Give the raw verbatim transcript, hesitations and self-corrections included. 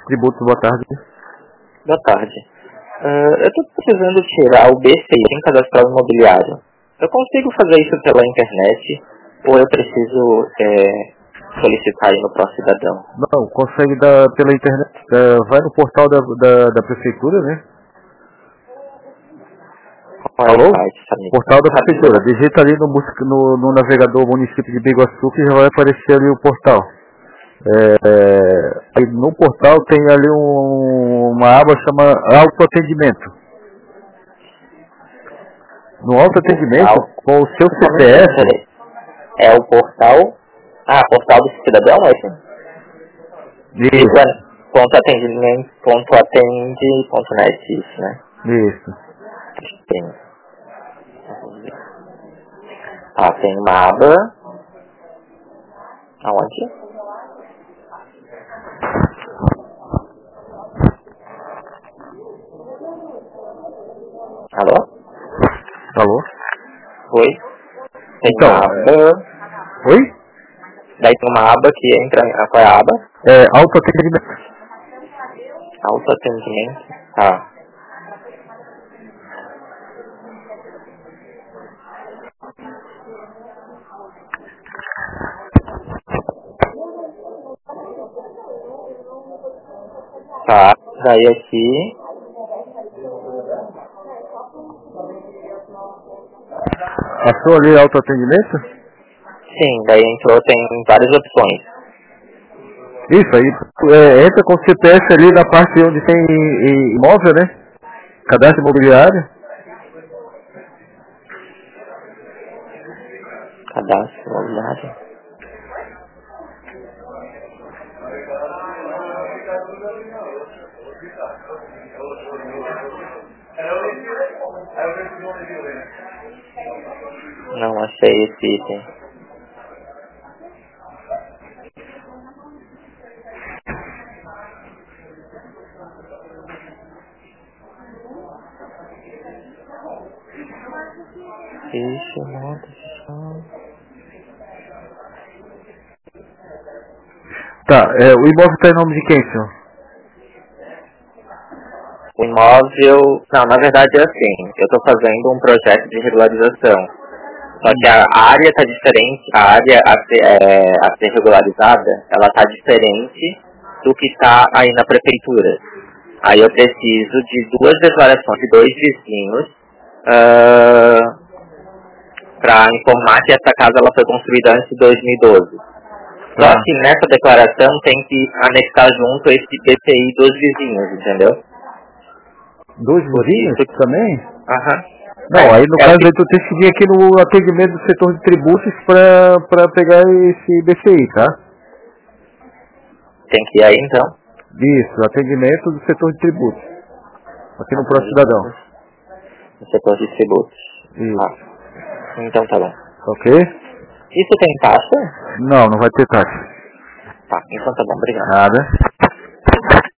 Tributos, boa tarde. Boa tarde. Uh, eu estou precisando tirar o B C I, Bem Cadastral Imobiliário. Eu consigo fazer isso pela internet ou eu preciso é, solicitar aí no ProCidadão? Não, consegue dar pela internet. Uh, vai no portal da, da, da prefeitura, né? Qual é Alô? o site, sabe? Portal da prefeitura. Digita ali no, no, no navegador município de Biguaçu que já vai aparecer ali o portal. É, é, no portal tem ali um, uma aba chamada autoatendimento. No autoatendimento, com o seu C P F... É o portal... Ah, portal do cidadão, é isso? Isso. Ponto atendimento, ponto atende, ponto net, isso, né? Isso. Tem. Ah, tem uma aba... Aonde? Alô? Alô? Oi? Tem então, uma aba... Oi? Daí tem uma aba que entra... Qual é a aba? É, autoatendimento. Autoatendimento? Ah. Tá, daí aqui... Passou ali autoatendimento? Sim, daí entrou, tem várias opções. Isso, aí é, entra com o C P F ali na parte onde tem imóvel, né? Cadastro imobiliário. Cadastro imobiliário. Não achei esse item. Ficha, nota, ficha. Tá, é, o imóvel está em nome de quem, senhor? O imóvel... Não, na verdade é assim. Eu estou fazendo um projeto de regularização. Só que a área está diferente. A área a ser, é, a ser regularizada, ela está diferente do que está aí na prefeitura. Aí eu preciso de duas declarações de dois vizinhos uh, para informar que essa casa ela foi construída antes de dois mil e doze. Só Tá. que nessa declaração tem que anexar junto esse B C I dos vizinhos, entendeu? Dois vizinhos isso... também? Aham. Não, é, aí no é caso que... aí tu tem que vir aqui no atendimento do setor de tributos pra, pra pegar esse B C I, tá? Tem que ir aí então? Isso, atendimento do setor de tributos. Aqui no ProCidadão. No setor de tributos. Isso. Ah, então tá bom. Ok? Isso tem taxa? Não, não vai ter taxa. Tá, então tá bom, obrigado. Nada.